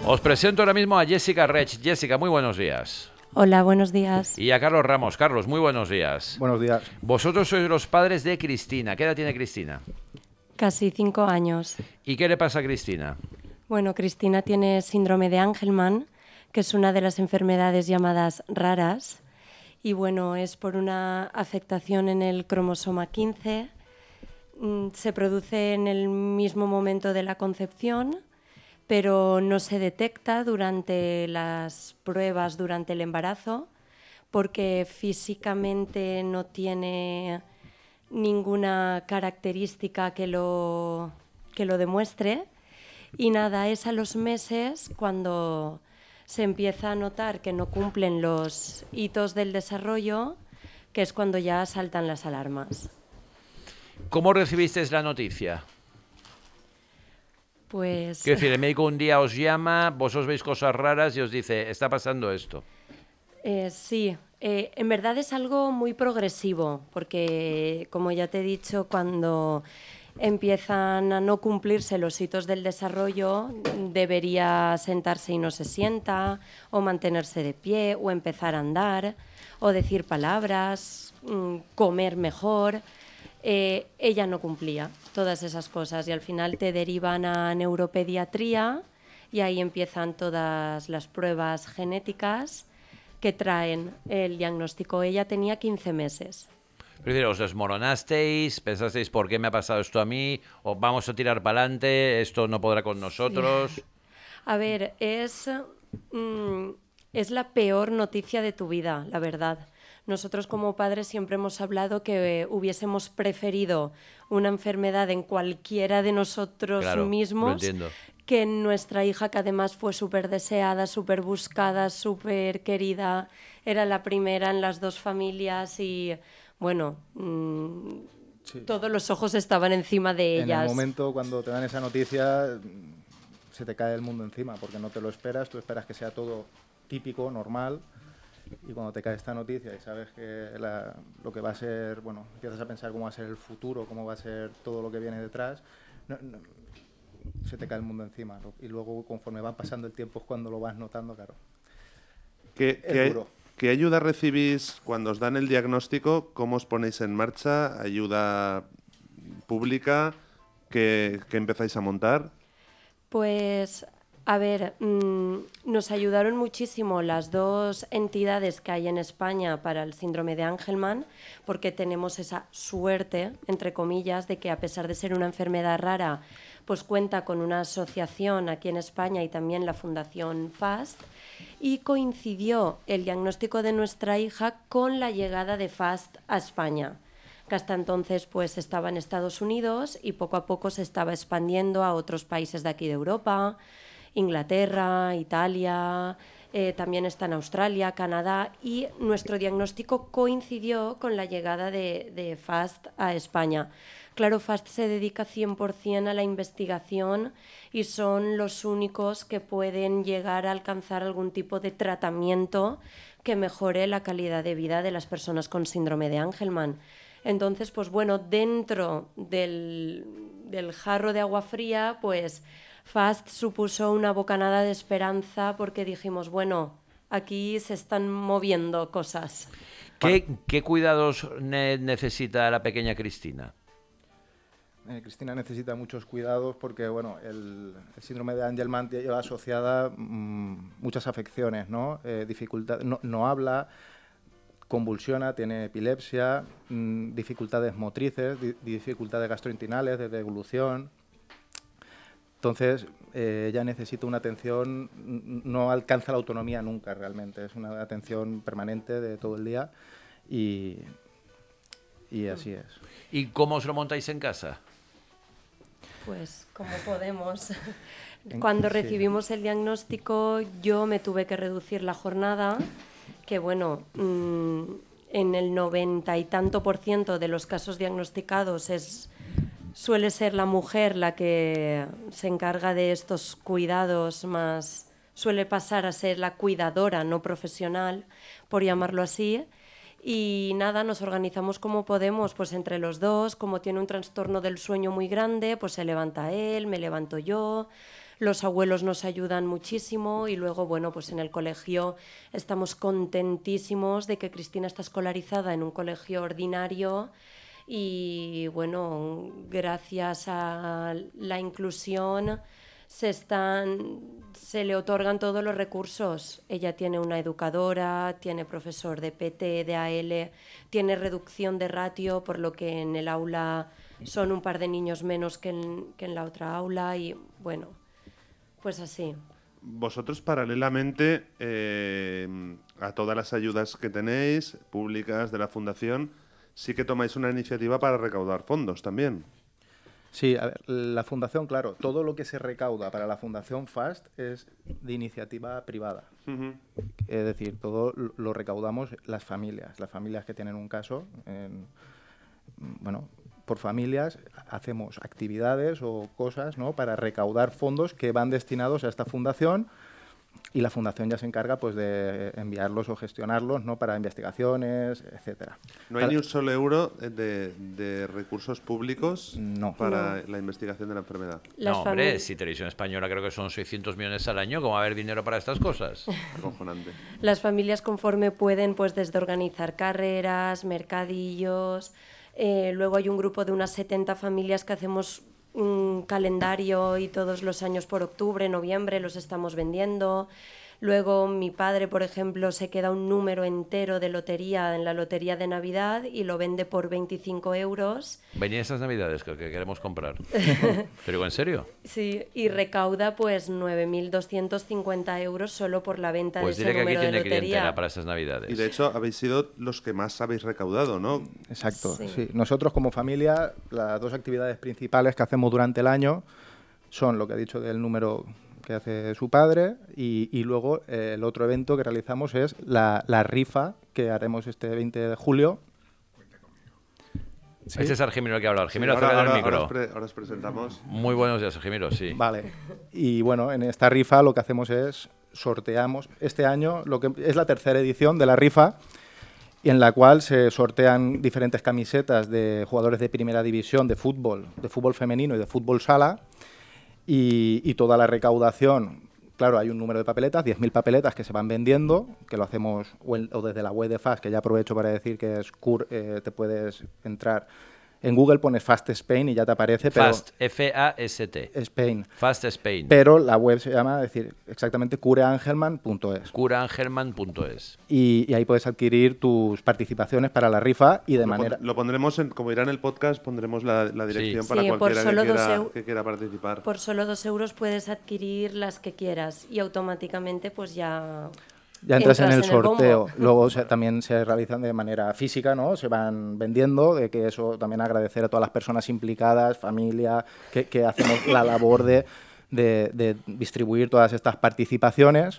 Os presento ahora mismo a Jessica Rech. Jessica, muy buenos días. Hola, buenos días. Y a Carlos Ramos. Carlos, muy buenos días. Buenos días. Vosotros sois los padres de Cristina. ¿Qué edad tiene Cristina? Casi 5 años. ¿Y qué le pasa a Cristina? Bueno, Cristina tiene síndrome de Angelman, que es una de las enfermedades llamadas raras. Y bueno, es por una afectación en el cromosoma 15. Se produce en el mismo momento de la concepción, pero no se detecta durante las pruebas durante el embarazo, porque físicamente no tiene ninguna característica que lo demuestre. Y nada, es a los meses cuando se empieza a notar que no cumplen los hitos del desarrollo, que es cuando ya saltan las alarmas. ¿Cómo recibisteis la noticia? Pues... Quiero decir, el médico un día os llama, vosotros veis cosas raras y os dice, está pasando esto. Sí, en verdad es algo muy progresivo, porque como ya te he dicho, cuando empiezan a no cumplirse los hitos del desarrollo, debería sentarse y no se sienta, o mantenerse de pie, o empezar a andar, o decir palabras, comer mejor. Ella no cumplía todas esas cosas y al final te derivan a neuropediatría y ahí empiezan todas las pruebas genéticas que traen el diagnóstico. Ella tenía 15 meses. Pero os desmoronasteis, pensasteis por qué me ha pasado esto a mí, o vamos a tirar para adelante, esto no podrá con nosotros. Sí. A ver, es la peor noticia de tu vida, la verdad. Nosotros como padres siempre hemos hablado que hubiésemos preferido una enfermedad en cualquiera de nosotros mismos que en nuestra hija, que además fue súper deseada, súper buscada, súper querida. Era la primera en las dos familias y, bueno, sí, todos los ojos estaban encima de ellas. En el momento cuando te dan esa noticia se te cae el mundo encima porque no te lo esperas, tú esperas que sea todo típico, normal. Y cuando te cae esta noticia y sabes que lo que va a ser, bueno, empiezas a pensar cómo va a ser el futuro, cómo va a ser todo lo que viene detrás, se te cae el mundo encima, ¿no? Y luego, conforme va pasando el tiempo, es cuando lo vas notando, claro. ¿Qué ayuda recibís cuando os dan el diagnóstico? ¿Cómo os ponéis en marcha? ¿Ayuda pública? ¿Qué empezáis a montar? Pues... A ver, nos ayudaron muchísimo las dos entidades que hay en España para el síndrome de Angelman, porque tenemos esa suerte, entre comillas, de que a pesar de ser una enfermedad rara, pues cuenta con una asociación aquí en España y también la Fundación FAST, y coincidió el diagnóstico de nuestra hija con la llegada de FAST a España, que hasta entonces pues estaba en Estados Unidos y poco a poco se estaba expandiendo a otros países de aquí de Europa, Inglaterra, Italia, también está en Australia, Canadá, y nuestro diagnóstico coincidió con la llegada de FAST a España. Claro, FAST se dedica 100% a la investigación y son los únicos que pueden llegar a alcanzar algún tipo de tratamiento que mejore la calidad de vida de las personas con síndrome de Angelman. Entonces, pues bueno, dentro del jarro de agua fría, pues FAST supuso una bocanada de esperanza porque dijimos, bueno, aquí se están moviendo cosas. ¿Qué cuidados necesita la pequeña Cristina? Cristina necesita muchos cuidados porque, bueno, el síndrome de Angelman lleva asociada muchas afecciones, ¿no? Dificultad, no habla, convulsiona, tiene epilepsia, dificultades motrices, dificultades gastrointestinales, de deglución. Entonces, ella necesita una atención, no alcanza la autonomía nunca realmente, es una atención permanente de todo el día y así es. ¿Y cómo os lo montáis en casa? Pues como podemos. Cuando recibimos el diagnóstico yo me tuve que reducir la jornada, que bueno, en el 90 y tanto % de los casos diagnosticados suele ser la mujer la que se encarga de estos cuidados más, suele pasar a ser la cuidadora no profesional, por llamarlo así. Y nada, nos organizamos como podemos, pues entre los dos, como tiene un trastorno del sueño muy grande, pues se levanta él, me levanto yo, Los abuelos nos ayudan muchísimo y luego, bueno, pues en el colegio estamos contentísimos de que Cristina está escolarizada en un colegio ordinario y, bueno, gracias a la inclusión se le otorgan todos los recursos. Ella tiene una educadora, tiene profesor de PT, de AL, tiene reducción de ratio, por lo que en el aula son un par de niños menos que en la otra aula y, bueno, pues así. Vosotros, paralelamente a todas las ayudas que tenéis, públicas, de la Fundación, sí que tomáis una iniciativa para recaudar fondos también. Sí, a ver, la Fundación, claro, todo lo que se recauda para la Fundación FAST es de iniciativa privada. Es decir, todo lo recaudamos las familias que tienen un caso. Bueno, por familias hacemos actividades o cosas, ¿no?, para recaudar fondos que van destinados a esta fundación y la fundación ya se encarga, pues, de enviarlos o gestionarlos, ¿no?, para investigaciones, etcétera. ¿No hay ni un solo euro de recursos públicos para la investigación de la enfermedad? No, hombre, si Televisión Española creo que son 600 millones al año, ¿cómo va a haber dinero para estas cosas? Acojonante. Las familias, conforme pueden, pues desde organizar carreras, mercadillos. Luego hay un grupo de unas 70 familias que hacemos un calendario y todos los años por octubre, noviembre los estamos vendiendo. Luego mi padre, por ejemplo, se queda un número entero de lotería en la lotería de Navidad y lo vende por 25 euros. Venía esas Navidades que queremos comprar. ¿Te digo en serio? Sí, y recauda pues 9.250 euros solo por la venta pues de ese número de lotería. Pues diré que aquí tiene clientela para esas Navidades. Y de hecho habéis sido los que más habéis recaudado, ¿no? Exacto, Sí. sí. Nosotros como familia, las dos actividades principales que hacemos durante el año son lo que he dicho del número que hace su padre y luego el otro evento que realizamos es la rifa que haremos este 20 de julio. ¿Sí? Este es Argimiro el que habla. Argimiro, sí, acerca del micro. Ahora os presentamos. Muy buenos días, Argimiro, sí. Vale. Y bueno, en esta rifa lo que hacemos es sorteamos este año, lo que es la tercera edición de la rifa, y en la cual se sortean diferentes camisetas de jugadores de primera división de fútbol femenino y de fútbol sala, y toda la recaudación, claro, hay un número de papeletas, 10.000 papeletas que se van vendiendo, que lo hacemos o desde la web de FAST, que ya aprovecho para decir que es te puedes entrar. En Google pones Fast Spain y ya te aparece. Fast, F-A-S-T. Spain. Fast Spain. Pero la web se llama, es decir, exactamente cureangelman.es. Cureangelman.es. Y ahí puedes adquirir tus participaciones para la rifa y de manera... Lo pondremos, como irá en el podcast, pondremos la dirección para cualquiera que quiera participar. Por solo 2 euros puedes adquirir las que quieras y automáticamente pues ya entras en el sorteo. bombo. Luego también se realizan de manera física, ¿no? Se van vendiendo, de que eso también agradecer a todas las personas implicadas, familia, que hacemos la labor de distribuir todas estas participaciones.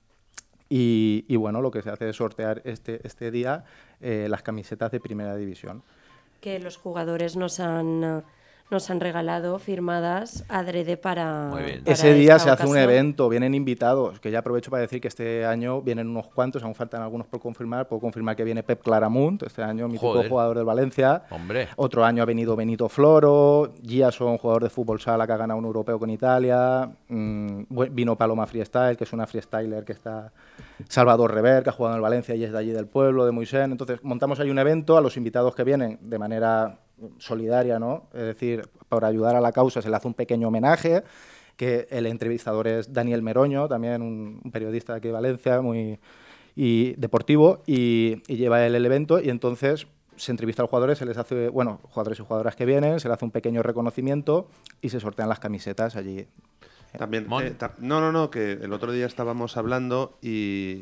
Y bueno, lo que se hace es sortear este día las camisetas de primera división. Que los jugadores nos han regalado firmadas adrede para... Muy bien. Ese día se hace un evento, vienen invitados, que ya aprovecho para decir que este año vienen unos cuantos, aún faltan algunos por confirmar. Puedo confirmar que viene Pep Claramunt, este año mítico jugador del Valencia. Hombre. Otro año ha venido Benito Floro, Giason, jugador de fútbol sala que ha ganado un europeo con Italia. Vino Paloma Freestyle, que es una freestyler que está... Salvador Rever, que ha jugado en el Valencia y es de allí del pueblo, de Moisén. Entonces montamos ahí un evento, a los invitados que vienen de manera solidaria, ¿no? Es decir, por ayudar a la causa se le hace un pequeño homenaje, que el entrevistador es Daniel Meroño, también un periodista de aquí de Valencia, muy deportivo, y lleva él el evento, y entonces se entrevista a los jugadores, se les hace, bueno, jugadores y jugadoras que vienen, se les hace un pequeño reconocimiento y se sortean las camisetas allí. También, que el otro día estábamos hablando y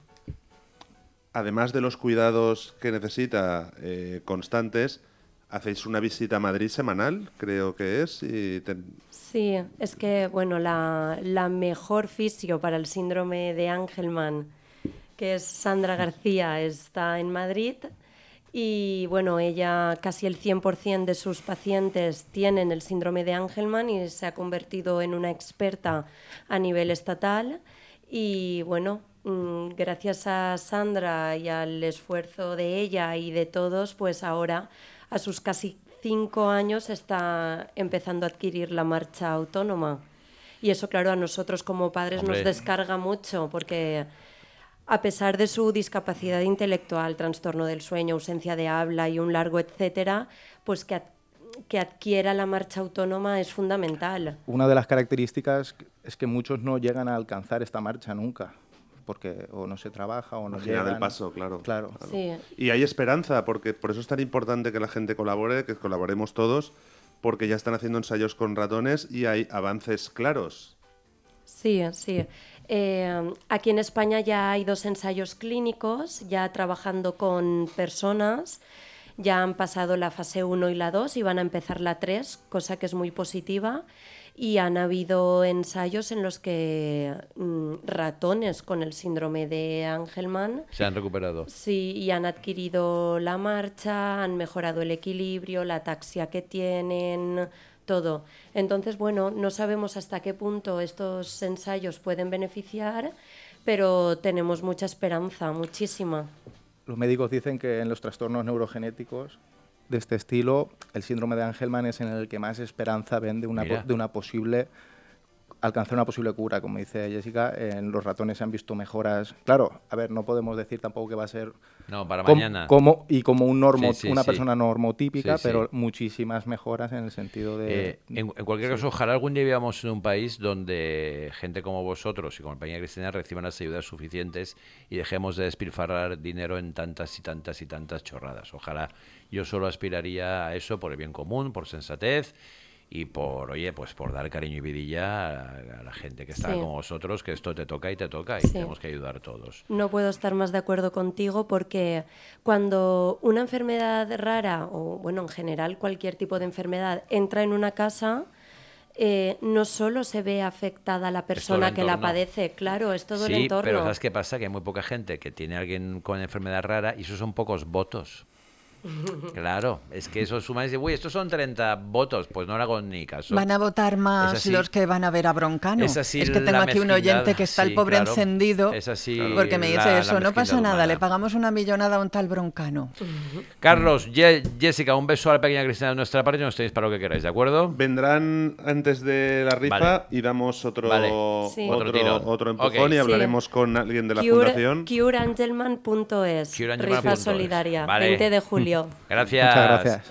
además de los cuidados que necesita constantes, hacéis una visita a Madrid semanal, creo que es. Sí, es que bueno, la mejor fisio para el síndrome de Angelman, que es Sandra García, está en Madrid. Y bueno, ella, casi el 100% de sus pacientes tienen el síndrome de Angelman y se ha convertido en una experta a nivel estatal. Y bueno, gracias a Sandra y al esfuerzo de ella y de todos, pues ahora a sus casi 5 años está empezando a adquirir la marcha autónoma. Y eso, claro, a nosotros como padres Hombre. nos descarga mucho porque a pesar de su discapacidad intelectual, trastorno del sueño, ausencia de habla y un largo etcétera, pues que adquiera la marcha autónoma es fundamental. Una de las características es que muchos no llegan a alcanzar esta marcha nunca, porque o no se trabaja o no Al final llegan. del paso, claro. Claro. Sí. Y hay esperanza, porque por eso es tan importante que la gente colabore, que colaboremos todos, porque ya están haciendo ensayos con ratones y hay avances claros. Sí, sí. Aquí en España ya hay 2 ensayos clínicos, ya trabajando con personas. Ya han pasado la fase 1 y la 2 y van a empezar la 3, cosa que es muy positiva. Y han habido ensayos en los que ratones con el síndrome de Angelman Se han recuperado. sí, y han adquirido la marcha, han mejorado el equilibrio, la ataxia que tienen, todo. Entonces, bueno, no sabemos hasta qué punto estos ensayos pueden beneficiar, pero tenemos mucha esperanza, muchísima. Los médicos dicen que en los trastornos neurogenéticos de este estilo, el síndrome de Angelman es en el que más esperanza ven de Mira. alcanzar una posible cura. Como dice Jessica, en los ratones se han visto mejoras. Claro, a ver, no podemos decir tampoco que va a ser No, para mañana. como una Sí, persona normotípica, Sí, sí. pero muchísimas mejoras en el sentido de... En cualquier caso, ojalá algún día vivamos en un país donde gente como vosotros y como Compañía Cristiana reciban las ayudas suficientes y dejemos de despilfarrar dinero en tantas y tantas y tantas chorradas. Ojalá. Yo solo aspiraría a eso por el bien común, por sensatez y por, oye, pues por dar cariño y vidilla a la gente que está Sí. como vosotros, que esto te toca y Sí. tenemos que ayudar todos. No puedo estar más de acuerdo contigo porque cuando una enfermedad rara, o bueno, en general cualquier tipo de enfermedad, entra en una casa, no solo se ve afectada la persona el que la entorno. padece, claro, es todo el Sí, entorno. pero ¿sabes qué pasa? Que hay muy poca gente que tiene a alguien con enfermedad rara y esos son pocos votos. Claro, es que eso suma y dice, uy, estos son 30 votos, pues no le hago ni caso. Van a votar Es más así. los que van a ver a Broncano. Es así que tengo la aquí un mezquindad. oyente que está Sí, el pobre claro. encendido Es así porque me dice la eso, no pasa mezquindad nada, humana. le pagamos una millonada a un tal Broncano. Carlos, Jessica, un beso a la pequeña Cristina de nuestra parte y nos tenéis para lo que queráis, ¿de acuerdo? Vendrán antes de la rifa Vale. y damos otro, Vale. Sí. Otro tirón. otro empujón Ok. y Sí. hablaremos con alguien de la fundación. Cureangelman.es, Cureangelman.es. rifa solidaria, Vale. 20 de julio. Gracias. Muchas gracias.